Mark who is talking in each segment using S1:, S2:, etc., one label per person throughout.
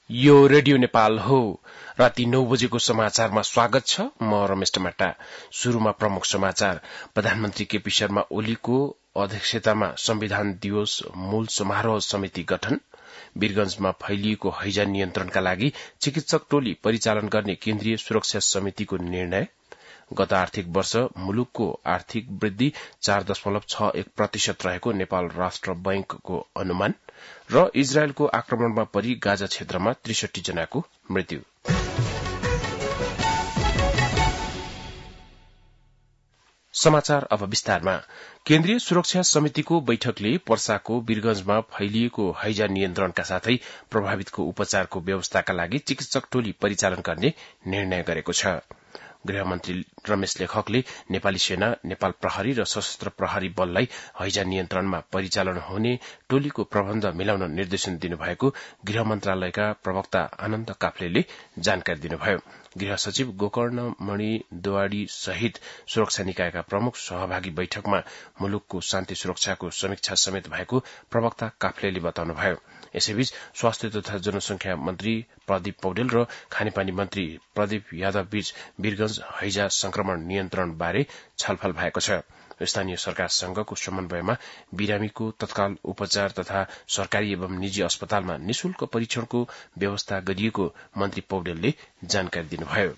S1: यो रेडियो नेपाल हो। राति 9 बजेको समाचारमा स्वागत छ। म रमेश टमाटा। शुरूमा प्रमुख समाचार। प्रधानमन्त्री केपी शर्मा ओलीको अध्यक्षतामा संविधान दिवस मूल समारोह समिति गठन। वीरगंजमा फैलिएको हैजा नियन्त्रणका लागि चिकित्सक टोली परिचालन गर्ने केन्द्रीय सुरक्षा समितिको निर्णय। गत आर्थिक वर्ष मुलुकको आर्थिक वृद्धि 4.61% रहेको नेपाल राष्ट्र बैंकको अनुमान र इजरायलको आक्रमणमा परि गाजा क्षेत्रमा 63 जनाको मृत्यु। समाचार अब विस्तारमा। केन्द्रीय सुरक्षा समितिको बैठकले पर्साको वीरगंजमा फैलिएको हैजा नियन्त्रणका साथै प्रभावितको उपचारको व्यवस्थाका लागि चिकित्सक टोली परिचालन गर्ने निर्णय गरेको छ। गृहमन्त्री रमेश लेखकले नेपाली सेना, नेपाल प्रहरी र सशस्त्र प्रहरी बललाई हैजा नियन्त्रणमा परिचालन हुने टोलीको प्रबन्ध मिलाउन निर्देशन दिनुभएको गृह मन्त्रालयका प्रवक्ता आनन्द काफ्लेले जानकारी दिनुभयो। गृह सचिव गोकर्णमणि दोवाडी सहित सुरक्षा निकायका प्रमुख सहभागी बैठकमा मुलुकको शान्ति सुरक्षाको समीक्षा समेत भएको प्रवक्ता काफ्लेले बताउनुभयो। यसैबीच स्वास्थ्य तथा जनसंख्या मन्त्री प्रदीप पौडेल र खानेपानी मन्त्री प्रदीप यादव बीच वीरगंज हैजा संक्रमण नियन्त्रण बारे छलफल भएको छ। स्थानीय सरकारसँगको समन्वयमा बिरामीको तत्काल उपचार तथा सरकारी एवं निजी अस्पतालमा निशुल्क परीक्षणको व्यवस्था गरिएको मन्त्री पौडेलले जानकारी दिनुभयो।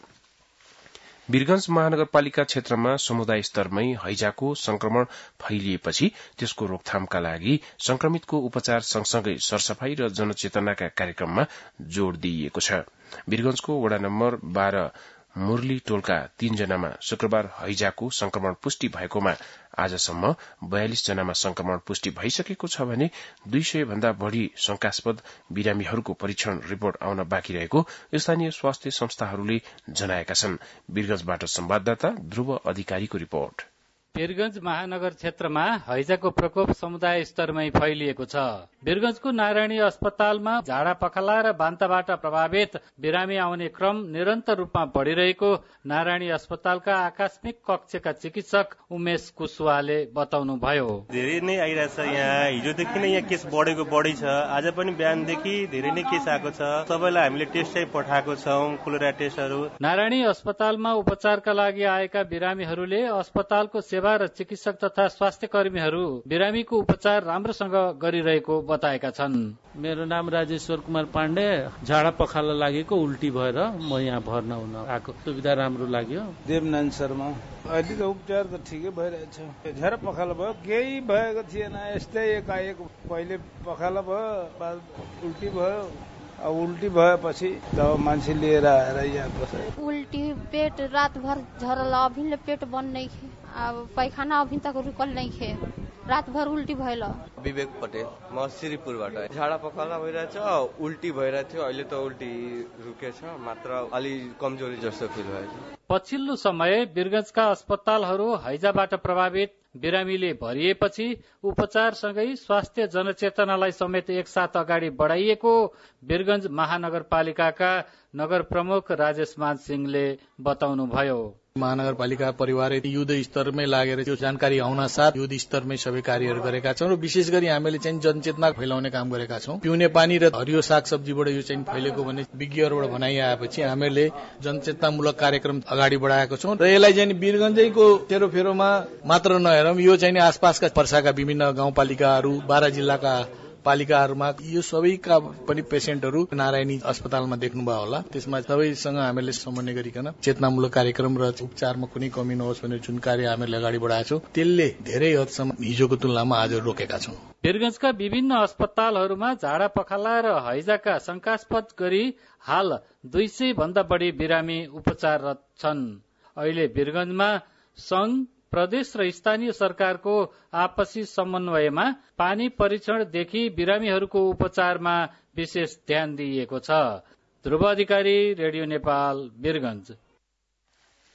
S1: वीरगंज महानगरपालिका क्षेत्रमा समुदाय स्तरमै हैजाको संक्रमण फैलिएपछि त्यसको रोकथामका लागि संक्रमितको उपचार सँगसँगै सरसफाई र जनचेतनाका कार्यक्रममा जोड़ दिइएको छ। वीरगंजको वडा नम्बर 12 मुरली टोलका 3 जनामा शुक्रबार हैजाको संक्रमण पुष्टि भएकोमा आजसम्म 42 जनामा संक्रमण पुष्टि भइसकेको छ भने 200 भन्दा बढ़ी शंकास्पद बिरामीहरूको परीक्षण रिपोर्ट आउन बाँकी रहेको स्थानीय स्वास्थ्य संस्थाहरूले जनाएका छन्। वीरगंजबाट संवाददाता ध्रुव अधिकारीको रिपोर्ट।
S2: वीरगंज महानगर क्षेत्रमा हैजाको प्रकोप समुदाय स्तरमै फैलिएको छ। वीरगंजको नारायणी अस्पतालमा झाडा पखाला र बान्ताबाट प्रभावित बिरामी आउने क्रम निरन्तर रूपमा बढ़िरहेको नारायणी अस्पतालका आकस्मिक कक्षका चिकित्सक उमेश कुशवाहाले बताउनुभयो।
S3: धेरै नै आइरहेछ। यहाँ हिजोदेखि नै यहाँ केस बढी छ। आज पनि बिहानदेखि धेरै नै केस आएको छ। सबैलाई हामीले टेस्ट चाहिँ पठाएको छौं, कोलेरा टेस्टहरू।
S2: नारायणी अस्पतालमा उपचारका लागि आएका बिरामीहरूले अस्पतालको सेवा र चिकित्सक तथा स्वास्थ्य कर्मीहरू बिरामीको उपचार राम्रोसँग गरिरहेको बताएका छन्।
S4: मेरो नाम राजेश्वर कुमार पाण्डे। झाडा पखाला लागेको उल्टी भएर म यहाँ भर्ना हुन आएको। सुविधा राम्रो लाग्यो।
S5: देवनारायण शर्मा। अहिले त उपचार त ठिकै भइरहेछ। झाडा पखाला भयो, केही भएको थिएन। यस्तै एकाएक पहिले पखाला भयो, उल्टी भयो। अब उल्टी भएपछि तब मान्छे लिएर आएर यहाँ बस्यो।
S6: उल्टी पेट रातभर झरल, अभिले पेट बन्द नहीं खे। अब पैखाना अभी तक रुकल नहीं खे। रात भर उल्टी भइल।
S7: विवेक पटेल, म श्रीपुरबाट। झाडा पखाला भइरहेछ, उल्टी भइरहेको थियो। अहिले त उल्टी रुकेछ, मात्र अलि कमजोरी जस्तो फिल भयो।
S2: पछिल्लो समय वीरगंजका अस्पतालहरू हैजाबाट प्रभावित बिरामीले भरिएपछि उपचारसँगै स्वास्थ्य जनचेतनालाई समेत एकसाथ अगाडि बढ़ाइएको वीरगंज महानगरपालिकाका नगर प्रमुख राजेश मान सिंहले बताउनुभयो।
S8: महानगरपालिका परिवार युद्ध स्तरमै लागेर त्यो जानकारी आउन साथ युद्ध स्तरमै सबै कार्यहरू गरेका छौं र विशेष गरी हामीले चाहिँ जनचेतना फैलाउने काम गरेका छौं। पिउने पानी र हरियो सागसब्जीबाट यो चाहिँ फैलेको भन्ने विज्ञहरूबाट भनाइ आएपछि हामीले जनचेतनामूलक कार्यक्रम अगाडि बढाएका छौं र यसलाई चाहिँ वीरगंजैको सेरोफेरोमा मात्र नहेरौं, यो चाहिँ आसपासका पर्साका विभिन्न गाउँपालिकाहरू 12 जिल्लाका पालिकाहरूमा यो सबैका पनि पेशेन्टहरू नारायणी अस्पतालमा देख्नुभयो होला। त्यसमा सबैसँग हामीले समन्वय गरिकन चेतनामूलक कार्यक्रम र उपचारमा कुनै कमी नहोस् भनेर जुन कार्य हामीले अगाडि बढाएका छौं त्यसले धेरै हदसम्म हिजोको तुलनामा आज रोकेका छौं।
S2: वीरगंजका विभिन्न अस्पतालहरूमा झाडा पखाला र हैजाका शंकास्पद गरी हाल 200 भन्दा बढ़ी बिरामी उपचाररत छन्। अहिले वीरगंजमा संघ, प्रदेश र स्थानीय सरकारको आपसी समन्वयमा पानी परीक्षणदेखि बिरामीहरूको उपचारमा विशेष ध्यान दिइएको छ। ध्रुव अधिकारी, रेडियो नेपाल, वीरगंज।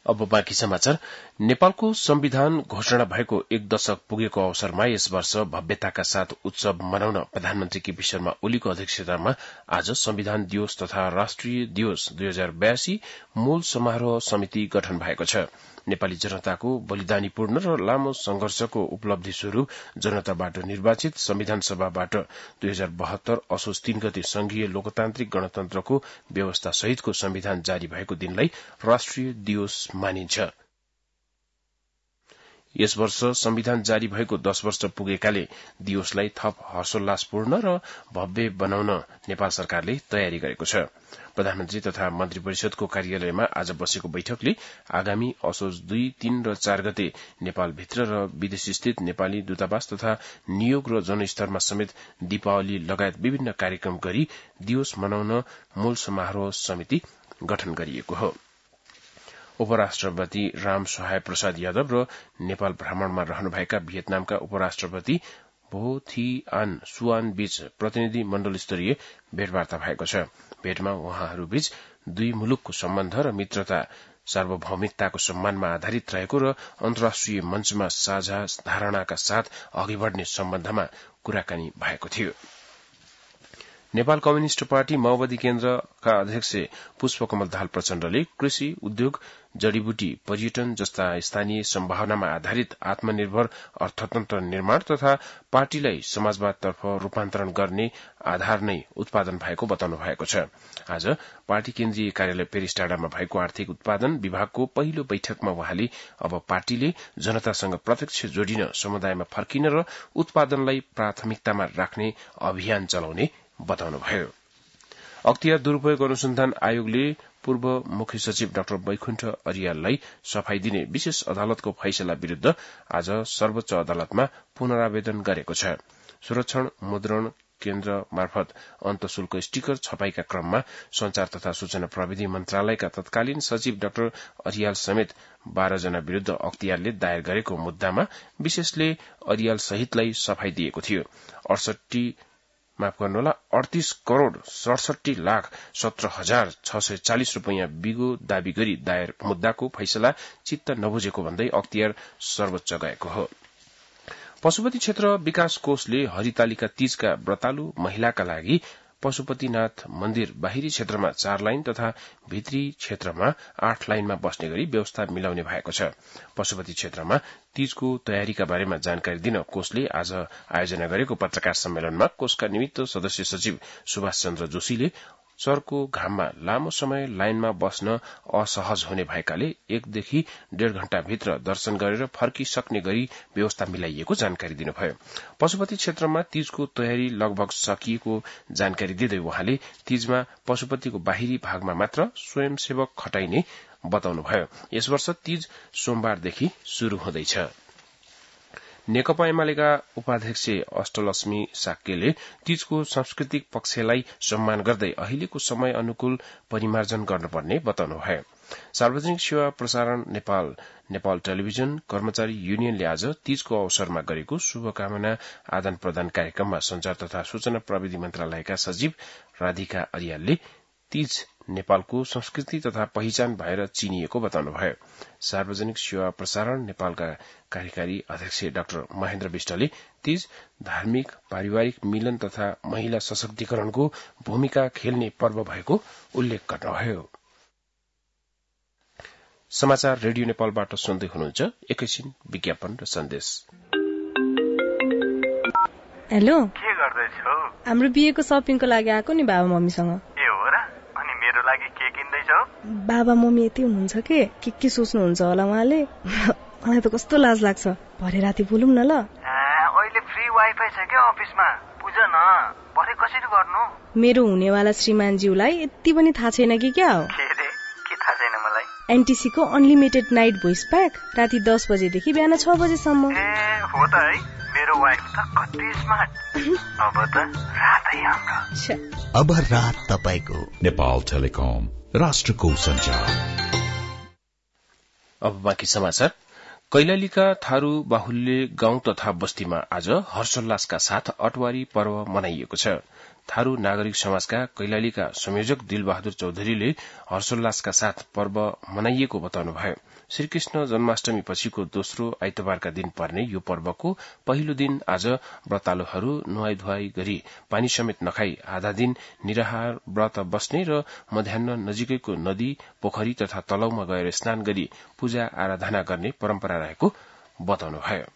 S1: अब बाँकी समाचार। नेपालको संविधान घोषणा भएको 1 दशक पुगेको अवसरमा यस वर्ष भव्यताका साथ उत्सव मनाउन प्रधानमन्त्री केपी शर्मा ओलीको अध्यक्षतामा आज संविधान दिवस तथा राष्ट्रिय दिवस 2082 मूल समारोह समिति गठन भएको छ। नेपाली जनताको बलिदानीपूर्ण र लामो संघर्षको उपलब्धि स्वरूप जनताबाट निर्वाचित संविधान सभाबाट 2072 असोज 3 गते संघीय लोकतान्त्रिक गणतन्त्रको व्यवस्था सहितको संविधान जारी भएको दिनलाई राष्ट्रिय दिवस मानिन्छ। यस वर्ष संविधान जारी भएको 10 वर्ष पुगेकाले दिवसलाई थप हर्षोल्लासपूर्ण र भव्य बनाउन नेपाल सरकारले तयारी गरेको छ। प्रधानमन्त्री तथा मन्त्री परिषदको कार्यालयमा आज बसेको बैठकले आगामी असोज 2, 3 र 4 गते नेपालभित्र र विदेशस्थित नेपाली दूतावास तथा नियोग र जनस्तरमा समेत दीपावली लगायत विभिन्न कार्यक्रम गरी दिवस मनाउन मूल समारोह समिति गठन गरिएको हो। उपराष्ट्रपति राम सहाय प्रसाद यादव र नेपाल भ्रमणमा रहनुभएका भियतनामका उपराष्ट्रपति भो थी आन सुआन बीच प्रतिनिधि मण्डल स्तरीय भेटवार्ता भएको छ। भेटमा उहाँहरूबीच दुई मुलुकको सम्बन्ध र मित्रता सार्वभौमिकताको सम्मानमा आधारित रहेको र अन्तर्राष्ट्रिय मञ्चमा साझा धारणाका साथ अघि बढ़ने सम्बन्धमा कुराकानी भएको थियो। नेपाल कम्युनिष्ट पार्टी माओवादी केन्द्रका अध्यक्ष पुष्पकमल दाहाल प्रचण्डले कृषि, उद्योग, जड़ीबुटी, पर्यटन जस्ता स्थानीय सम्भावनामा आधारित आत्मनिर्भर अर्थतन्त्र निर्माण तथा पार्टीलाई समाजवादतर्फ रूपान्तरण गर्ने आधार नै उत्पादन भएको बताउनु भएको छ। आज पार्टी केन्द्रीय कार्यालय पेरिस टाडामा भएको आर्थिक उत्पादन विभागको पहिलो बैठकमा उहाँले अब पार्टीले जनतासँग प्रत्यक्ष जोडिन, समुदायमा फर्किन र उत्पादनलाई प्राथमिकतामा राख्ने अभियान चलाउने बताउनुभयो। अख्तियार दुरूपयोग अनुसन्धान आयोगले पूर्व मुख्य सचिव डाक्टर वैकुण्ठ अरियाललाई सफाई दिने विशेष अदालतको फैसला विरूद्ध आज सर्वोच्च अदालतमा पुनरावेदन गरेको छ। सुरक्षण मुद्रण केन्द्र मार्फत अन्तशुल्क स्टिकर छपाईका क्रममा संचार तथा सूचना प्रविधि मन्त्रालयका तत्कालीन सचिव डाक्टर अरियाल समेत 12 जना विरूद्ध अख्तियारले दायर गरेको मुद्दामा विशेषले अरियाल सहितलाई सफाई दिएको थियो। 38 करोड़ 67,17,640 रूपियाँ बिगो दावी गरी दायर मुद्दाको फैसला चित्त नबुझेको भन्दै अख्तियार सर्वोच्च गएको हो। पशुपति क्षेत्र विकास कोषले हरितालिका तीजका व्रतालु महिलाका लागि पशुपतिनाथ मन्दिर बाहिरी क्षेत्रमा 4 लाइन तथा भित्री क्षेत्रमा 8 लाइनमा बस्ने गरी व्यवस्था मिलाउने भएको छ। पशुपति क्षेत्रमा तीजको तयारीका बारेमा जानकारी दिन कोषले आज आयोजना गरेको पत्रकार सम्मेलनमा कोषका निमित्त सदस्य सचिव सुभाष चन्द्र जोशीले चरको घाममा लामो समय लाइनमा बस्न असहज हुने भएकाले 1 देखि 1.5 घण्टाभित्र दर्शन गरेर फर्किसक्ने गरी व्यवस्था मिलाइएको जानकारी दिनुभयो। पशुपति क्षेत्रमा तीजको तयारी लगभग सकिएको जानकारी दिँदै उहाँले तीजमा पशुपतिको बाहिरी भागमा मात्र स्वयंसेवक खटाइने बताउनुभयो। यस वर्ष तीज सोमबारदेखि शुरू हुँदैछ। नेकपा एमालेका उपाध्यक्ष अष्टलक्ष्मी साक्यले तीजको सांस्कृतिक पक्षलाई सम्मान गर्दै अहिलेको समय अनुकूल परिमार्जन गर्नुपर्ने बताउनुभयो। सार्वजनिक सेवा प्रसारण नेपाल टेलिभिजन कर्मचारी युनियनले आज तीजको अवसरमा गरेको शुभकामना आदान प्रदान कार्यक्रममा संचार तथा सूचना प्रविधि मन्त्रालयका सचिव राधिका अरियालले तीज नेपालको संस्कृति तथा पहिचान भएर चिनिएको बताउनुभयो। सार्वजनिक सेवा प्रसारण नेपालका कार्यकारी अध्यक्ष डाक्टर महेन्द्र विष्टले तीज धार्मिक पारिवारिक मिलन तथा महिला सशक्तिकरणको भूमिका खेल्ने पर्व भएको उल्लेख गर्नुभयो। समाचार रेडियो नेपालबाट सुन्दै हुनुहुन्छ। एकैछिन विज्ञापन र सन्देश।
S9: हेलो,
S10: के गर्दैछौ?
S9: हाम्रो बिहेको शपिङको लागि आएको नि बाबा मम्मीसँग।
S10: ए हो र? अनि मेरो लागि के किन्दैछौ?
S9: बाबा मम्मी यति हुनुहुन्छ के सोच्नुहुन्छ होला उहाँले। मलाई त कस्तो लाज लाग्छ। भरे राति बोलौँ न ल।
S10: अहिले फ्री वाइफाई छ के अफिसमा? बुझ न, भरे कसरी गर्नु?
S9: मेरो हुनेवाला श्रीमानज्यूलाई यति पनि थाहा छैन कि क्या हो?
S10: के थाहा छैन मलाई?
S9: एनटीसी को अनलिमिटेड नाइट भोइस प्याक राति 10 बजेदेखि बिहान 6 बजेसम्म।
S10: हो त है, मेरो वाइफ त कति स्मार्ट। अब त रातै हाम्रो।
S11: अब रात तपाईको। नेपाल टेलिकम, राष्ट्रको सञ्चार।
S1: अब बाँकी समाचार। कैलालीका थारू बाहुल्य गाउँ तथा बस्तीमा आज हर्षोल्लासका साथ अटवारी पर्व मनाइएको छ। थारू नागरिक समाजका कैलालीका संयोजक दिलबहादुर चौधरीले हर्षोल्लासका साथ पर्व मनाइएको बताउनुभयो। श्रीकृष्ण जन्माष्टमी पछिको दोस्रो आइतबारका दिन पर्ने यो पर्वको पहिलो दिन आज व्रतालुहरू नुहाई धुवाई गरी पानी समेत नखाई आधा दिन निराहार व्रत बस्ने र मध्याह्न नजिकैको नदी पोखरी तथा तलाउमा गएर स्नान गरी पूजा आराधना गर्ने परम्परा रहेको बताउनुभयो।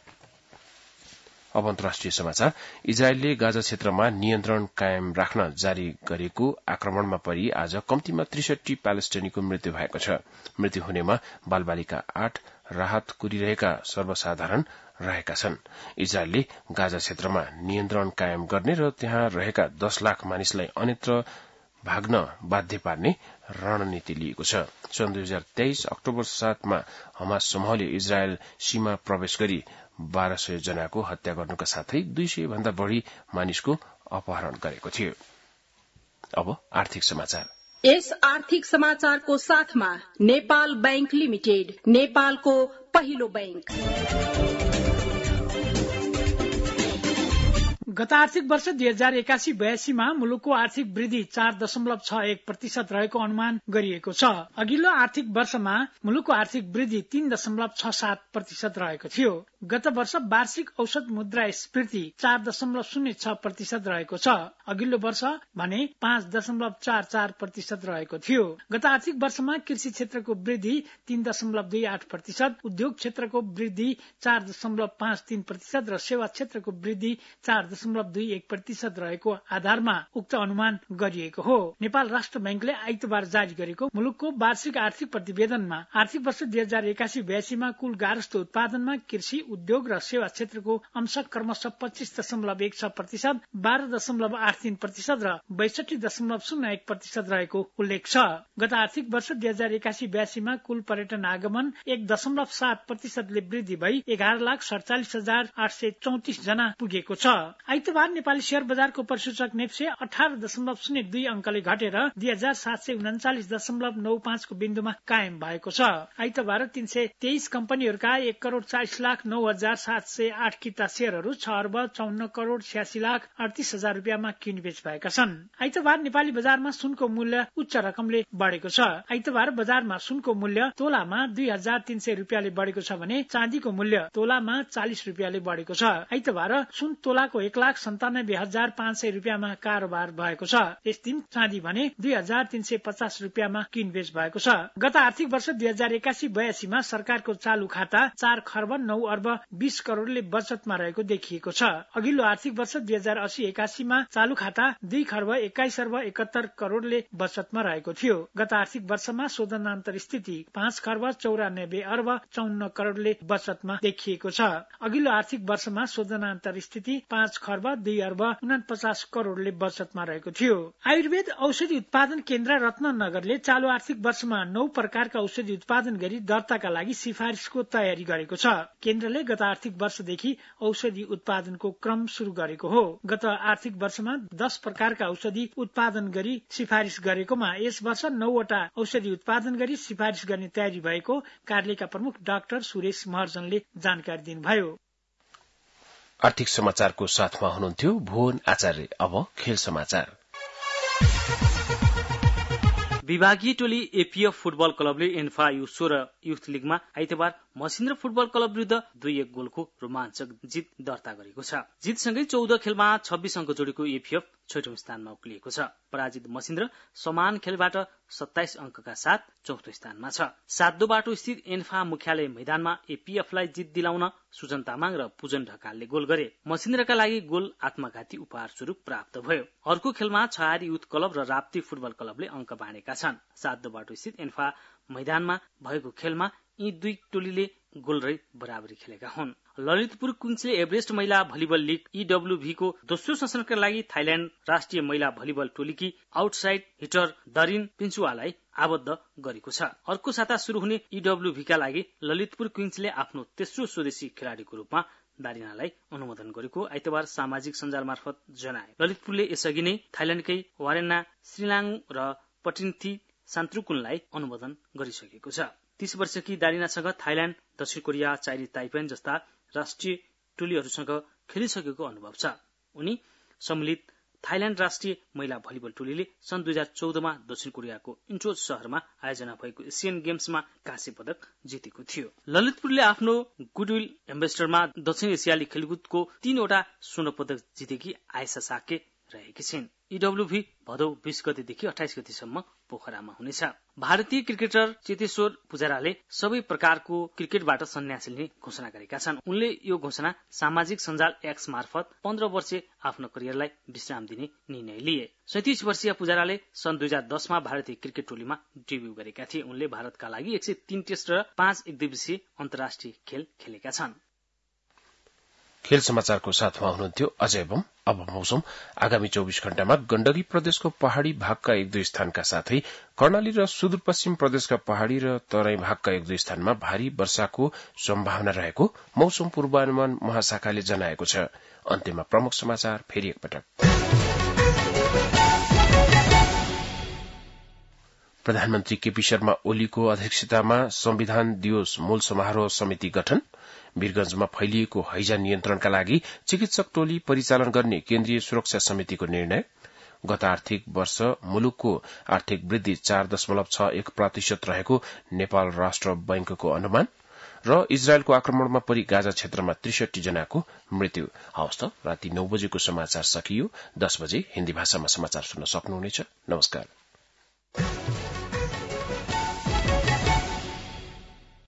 S1: अब अन्तर्राष्ट्रिय समाचार। इजरायलले गाजा क्षेत्रमा नियन्त्रण कायम राख्न जारी गरेको आक्रमणमा परि आज कम्तीमा 63 प्यालेस्टाइनीको मृत्यु भएको छ। मृत्यु हुनेमा बालबालिका 8, राहत कुरिरहेका सर्वसाधारण रहेका छन्। इजरायलले गाजा क्षेत्रमा नियन्त्रण कायम गर्ने र त्यहाँ रहेका 10 लाख मानिसलाई अन्यत्र भाग्न बाध्य पार्ने रणनीति लिएको छ। सन् 2023 अक्टोबर 7 मा हमास समूहले इजरायल सीमा प्रवेश गरी 1200 जनाको हत्या गर्नुका साथै 200 भन्दा बढ़ी मानिसको अपहरण गरेको थियो। अब आर्थिक समाचार।
S12: यस आर्थिक समाचारको साथमा नेपाल बैंक लिमिटेड, नेपालको पहिलो बैंक।
S13: गत आर्थिक वर्ष 2081-82 मा मुलुकको आर्थिक वृद्धि 4.61% रहेको अनुमान गरिएको छ। अघिल्लो आर्थिक वर्षमा मुलुकको आर्थिक वृद्धि 3.67% रहेको थियो। गत वर्ष वार्षिक औसत मुद्रास्फीति 4.06% रहेको छ। अघिल्लो वर्ष भने 5.44% रहेको थियो। गत आर्थिक वर्षमा कृषि क्षेत्रको वृद्धि 3.28%, उद्योग क्षेत्रको वृद्धि 4.53% र सेवा क्षेत्रको वृद्धि 4.21% रहेको आधारमा उक्त अनुमान गरिएको हो। नेपाल राष्ट्र बैंकले आइतबार जारी गरेको मुलुकको वार्षिक आर्थिक प्रतिवेदनमा आर्थिक वर्ष 2081-82 मा कुल गारस्थ उत्पादनमा कृषि, उद्योग र सेवा क्षेत्रको अंश क्रमशः 25.16%, 12.83% र 62.01% रहेको उल्लेख छ। गत आर्थिक वर्ष 2081-82 मा कुल पर्यटन आगमन 1.7% ले वृद्धि भई 11,47,834 जना पुगेको छ। आइतबार नेपाली शेयर बजारको परिसूचक नेप्से 18.02 अंकले घटेर 2749.95 को बिन्दुमा कायम भएको छ। आइतबार 323 कम्पनीहरूका 1,40,09,708 किता शेयरहरू 6,54,86,38,000 रुपियाँमा किनबेच भएका छन्। आइतबार नेपाली बजारमा सुनको मूल्य उच्च रकमले बढेको छ। आइतबार बजारमा सुनको मूल्य तोलामा 2,300 रुपियाँले बढेको छ भने चाँदीको मूल्य तोलामा 40 रुपियाँले बढेको छ। आइतबार सुन तोलाको 1,97,500 रुपियाँमा कारोबार भएको छ। यस दिन चाँदी भने 2,350 रुपियाँमा किनबेच भएको छ। गत आर्थिक वर्ष 2081-82 मा सरकारको चालू खाता 4 खर्ब 9 अर्ब 20 करोड़ले बचतमा रहेको देखिएको छ। अघिल्लो आर्थिक वर्ष 2080-81 मा चालू खाता 2 खर्ब 21 अर्ब 71 करोड़ले बचतमा रहेको थियो। गत आर्थिक वर्षमा शोधनान्तर स्थिति 5 खर्ब 94 अर्ब 54 करोड़ले बचतमा देखिएको छ। अघिल्लो आर्थिक वर्षमा शोधनान्तर स्थिति 5 खर्ब 2 अर्ब 49 करोड़ले बचतमा रहेको थियो। आयुर्वेद औषधि उत्पादन केन्द्र रत्ननगरले चालू आर्थिक वर्षमा 9 प्रकारका औषधि उत्पादन गरी दर्ताका लागि सिफारिसको तयारी गरेको छ। केन्द्रले गत आर्थिक वर्षदेखि औषधि उत्पादनको क्रम शुरू गरेको हो। गत आर्थिक वर्षमा 10 प्रकारका औषधि उत्पादन गरी सिफारिस गरेकोमा यस वर्ष 9 वटा औषधि उत्पादन गरी सिफारिस गर्ने तयारी भएको कार्यालयका प्रमुख डाक्टर सुरेश महर्जनले जानकारी दिनुभयो।
S1: आर्थिक समाचारको साथमा हुनुहुन्थ्यो भुवन आचार्य। अब खेल समाचार।
S14: विभागीय टोली एपीएफ फुटबल क्लबले एन्फा U16 युथ लीगमा आइतबार मसिन्द्र फुटबल क्लब विरुद्ध 2-1 गोलको रोमाञ्चक जित दर्ता गरेको छ। जितसँगै 14 खेलमा 26 अंक जोडेको एपीएफ छैटौं स्थानमा उक्लिएको छ। पराजित मसिन्द्र समान खेलबाट 27 अंकका साथ चौथो स्थानमा छ। सातदो बाटो स्थित एन्फा मुख्यालय मैदानमा एपीएफलाई जित दिलाउन सुजन तामाङ र पूजन ढकालले गोल गरे। मसिन्द्रका लागि गोल आत्मघाती उपहार स्वरूप प्राप्त भयो। अर्को खेलमा छहारी युथ क्लब र राप्ती फुटबल क्लबले अंक बाँडेका छन्। सातदो बाटो स्थित एन्फा मैदानमा भएको खेलमा यी दुई टोलीले गोलरहित बराबरी खेलेका हुन्। ललितपुर कुञ्चले एभरेस्ट महिला भलिबल लीग EWV को दोस्रो संस्करणका लागि थाइल्याण्ड राष्ट्रिय महिला भलिबल टोलीकी आउटसाइड हिटर दरिन पिन्चुवालाई आबद्ध गरेको छ। अर्को साता शुरू हुने EWV का लागि ललितपुर कुञ्चले आफ्नो तेस्रो स्वदेशी खेलाडीको रूपमा दारिनालाई अनुमोदन गरेको आइतबार सामाजिक सञ्जाल मार्फत जनाए। ललितपुरले यसअघि नै थाइल्याण्डकै वारेना श्रीलाङ र पटिन्थी सान्त्रुकुनलाई अनुमोदन गरिसकेको छ। 30 वर्षकी दारिनासँग थाइल्याण्ड, दक्षिण कोरिया, चाइनी ताइपेन जस्ता राष्ट्रिय टोलीहरूसँग खेलिसकेको अनुभव छ। उनी सम्मिलित थाइल्याण्ड राष्ट्रिय महिला भलिबल टोलीले सन् 2014मा दक्षिण कोरियाको इन्चोज शहरमा आयोजना भएको एसियन गेम्समा काँस्य पदक जितेको थियो। ललितपुरले आफ्नो गुडविल एम्बेसडरमा दक्षिण एसियाली खेलकुदको 3वटा स्वर्ण पदक जितेकी आयशा साके रहेकी छिन्। ईडब्ल्यूभी भदौ 20 गतेदेखि 28 गतेसम्म पोखरामा हुनेछ। भारतीय क्रिकेटर चेतेश्वर पुजाराले सबै प्रकारको क्रिकेटबाट सन्यास लिने घोषणा गरेका छन्। उनले यो घोषणा सामाजिक सञ्जाल एक्स मार्फत 15 वर्षे आफ्नो करियरलाई विश्राम दिने निर्णय लिए। 37 वर्षीय पुजाराले सन् 2010 मा भारतीय क्रिकेट टोलीमा डेब्यू गरेका थिए। उनले भारतका लागि 103 टेस्ट र 5 एकदिवसीय अन्तर्राष्ट्रिय खेल खेलेका छन्।
S1: खेल समाचारको साथमा हुनुहुन्थ्यो अजय बम। अब मौसम। आगामी 24 घण्टामा गण्डकी प्रदेशको पहाड़ी भागका 1-2 स्थानका साथै कर्णाली र सुदूरपश्चिम प्रदेशका पहाड़ी र तराई भागका 1-2 स्थानमा भारी वर्षाको सम्भावना रहेको मौसम पूर्वानुमान महाशाखाले जनाएको छ। अन्त्यमा प्रमुख समाचार फेरि एकपटक। प्रधानमन्त्री केपी शर्मा ओलीको अध्यक्षतामा संविधान दिवस मूल समारोह समिति गठन। वीरगंजमा फैलिएको हैजा नियन्त्रणका लागि चिकित्सक टोली परिचालन गर्ने केन्द्रीय सुरक्षा समितिको निर्णय। गत आर्थिक वर्ष मुलुकको आर्थिक वृद्धि 4.61% रहेको नेपाल राष्ट्र बैंकको अनुमान र इजरायलको आक्रमणमा परि गाजा क्षेत्रमा 63 जनाको मृत्यु। हवस् त राति 9 बजेको समाचार सकियो। 10 बजे हिन्दी भाषामा समाचार सुन्न सक्नुहुनेछ। नमस्कार।